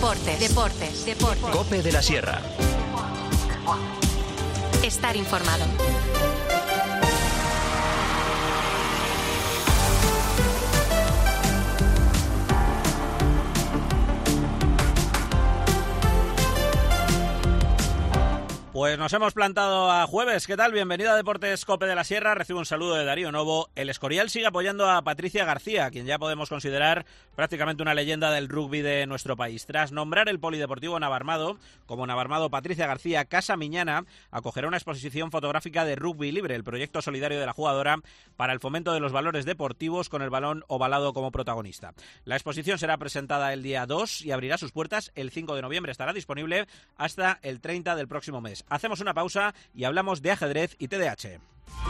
Deportes. COPE de la Sierra. Estar informado. Pues nos hemos plantado a jueves. ¿Qué tal? Bienvenido a Deportes COPE de la Sierra. Recibo un saludo de Darío Novo. El Escorial sigue apoyando a Patricia García, quien ya podemos considerar prácticamente una leyenda del rugby de nuestro país. Tras nombrar el Polideportivo Navarmado como Navarmado Patricia García, Casa Miñana acogerá una exposición fotográfica de rugby libre, el proyecto solidario de la jugadora para el fomento de los valores deportivos con el balón ovalado como protagonista. La exposición será presentada el día 2 y abrirá sus puertas el 5 de noviembre. Estará disponible hasta el 30 del próximo mes. Hacemos una pausa y hablamos de ajedrez y TDAH.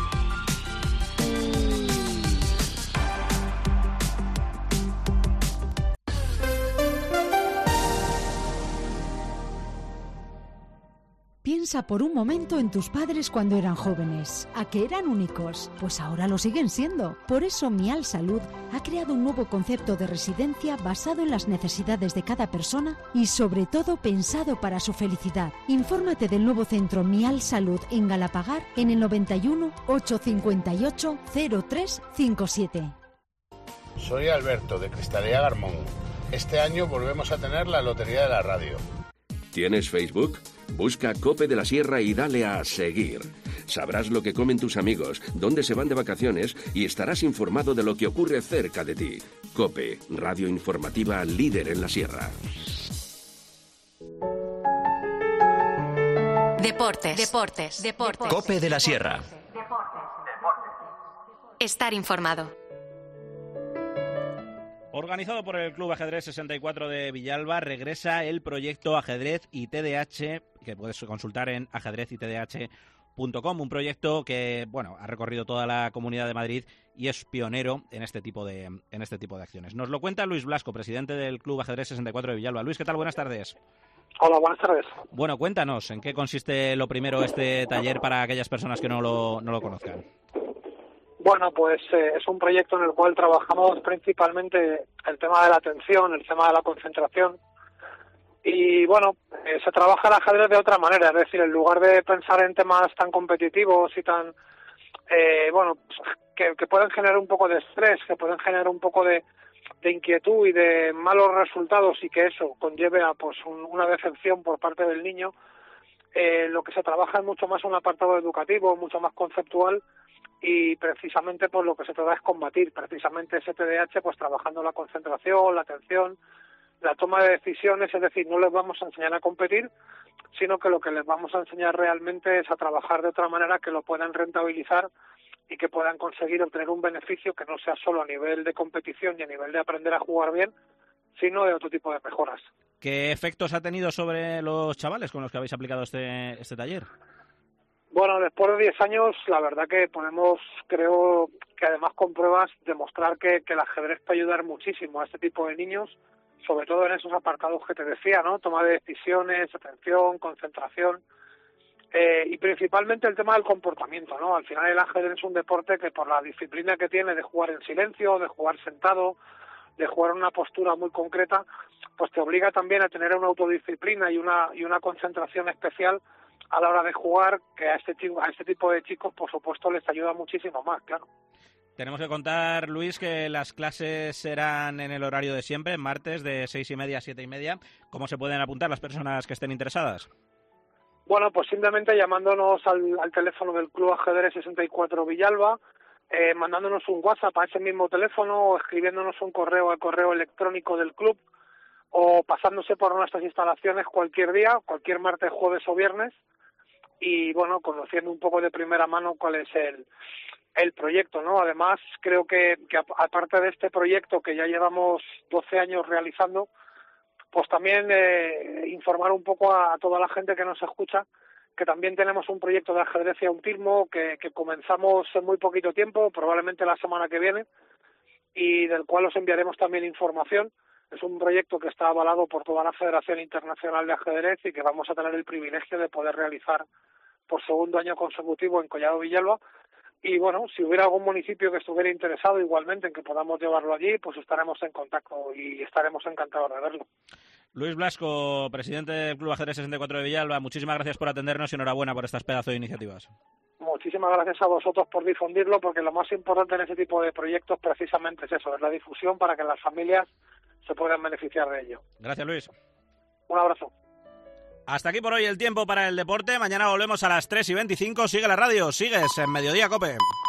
Piensa por un momento en tus padres cuando eran jóvenes. ¿A que eran únicos? Pues ahora lo siguen siendo. Por eso Mial Salud ha creado un nuevo concepto de residencia basado en las necesidades de cada persona y sobre todo pensado para su felicidad. Infórmate del nuevo centro Mial Salud en Galapagar en el 91 858 0357. Soy Alberto de Cristalea Garmón. Este año volvemos a tener la Lotería de la Radio. ¿Tienes Facebook? Busca COPE de la Sierra y dale a seguir. Sabrás lo que comen tus amigos, dónde se van de vacaciones y estarás informado de lo que ocurre cerca de ti. COPE, radio informativa líder en la Sierra. Deportes. COPE de la Sierra. Estar informado. Organizado por el Club Ajedrez 64 de Villalba, regresa el proyecto Ajedrez y TDAH, que puedes consultar en ajedrezytdh.com, un proyecto que, bueno, ha recorrido toda la Comunidad de Madrid y es pionero en este tipo de acciones. Nos lo cuenta Luis Blasco, presidente del Club Ajedrez 64 de Villalba. Luis, ¿qué tal? Buenas tardes. Hola, buenas tardes. Bueno, cuéntanos, ¿en qué consiste lo primero este taller para aquellas personas que no lo conozcan? Bueno, pues es un proyecto en el cual trabajamos principalmente el tema de la atención, el tema de la concentración y bueno, se trabaja el ajedrez de otra manera, es decir, en lugar de pensar en temas tan competitivos y tan, que pueden generar un poco de estrés, que pueden generar un poco de inquietud y de malos resultados y que eso conlleve a pues una decepción por parte del niño, lo que se trabaja es mucho más un apartado educativo, mucho más conceptual. Y precisamente pues lo que se trata es combatir precisamente ese TDAH, pues trabajando la concentración, la atención, la toma de decisiones, es decir, no les vamos a enseñar a competir, sino que lo que les vamos a enseñar realmente es a trabajar de otra manera que lo puedan rentabilizar y que puedan conseguir obtener un beneficio que no sea solo a nivel de competición y a nivel de aprender a jugar bien, sino de otro tipo de mejoras. ¿Qué efectos ha tenido sobre los chavales con los que habéis aplicado este taller? Bueno, después de 10 años, la verdad que podemos, creo que además con pruebas, demostrar que el ajedrez puede ayudar muchísimo a este tipo de niños, sobre todo en esos apartados que te decía, ¿no? Toma de decisiones, atención, concentración, y principalmente el tema del comportamiento, ¿no? Al final el ajedrez es un deporte que por la disciplina que tiene de jugar en silencio, de jugar sentado, de jugar en una postura muy concreta, pues te obliga también a tener una autodisciplina y una concentración especial a la hora de jugar, que a este tipo de chicos, por supuesto, les ayuda muchísimo más, claro. Tenemos que contar, Luis, que las clases serán en el horario de siempre, martes de 6:30 a 7:30. ¿Cómo se pueden apuntar las personas que estén interesadas? Bueno, pues simplemente llamándonos al teléfono del Club Ajedrez 64 Villalba, mandándonos un WhatsApp a ese mismo teléfono o escribiéndonos un correo al correo electrónico del club o pasándose por nuestras instalaciones cualquier día, cualquier martes, jueves o viernes, y bueno, conociendo un poco de primera mano cuál es el proyecto, ¿no? Además, creo que aparte de este proyecto que ya llevamos 12 años realizando, pues también informar un poco a toda la gente que nos escucha que también tenemos un proyecto de ajedrez y autismo que comenzamos en muy poquito tiempo, probablemente la semana que viene, y del cual os enviaremos también información. Es un proyecto que está avalado por toda la Federación Internacional de Ajedrez y que vamos a tener el privilegio de poder realizar por segundo año consecutivo en Collado Villalba. Y bueno, si hubiera algún municipio que estuviera interesado igualmente en que podamos llevarlo allí, pues estaremos en contacto y estaremos encantados de verlo. Luis Blasco, presidente del Club Ajedrez 64 de Villalba, muchísimas gracias por atendernos y enhorabuena por estas pedazos de iniciativas. Muchísimas gracias a vosotros por difundirlo, porque lo más importante en este tipo de proyectos precisamente es eso, es la difusión para que las familias se puedan beneficiar de ello. Gracias, Luis. Un abrazo. Hasta aquí por hoy el tiempo para el deporte. Mañana volvemos a las 3:25. Sigue la radio, sigues en Mediodía COPE.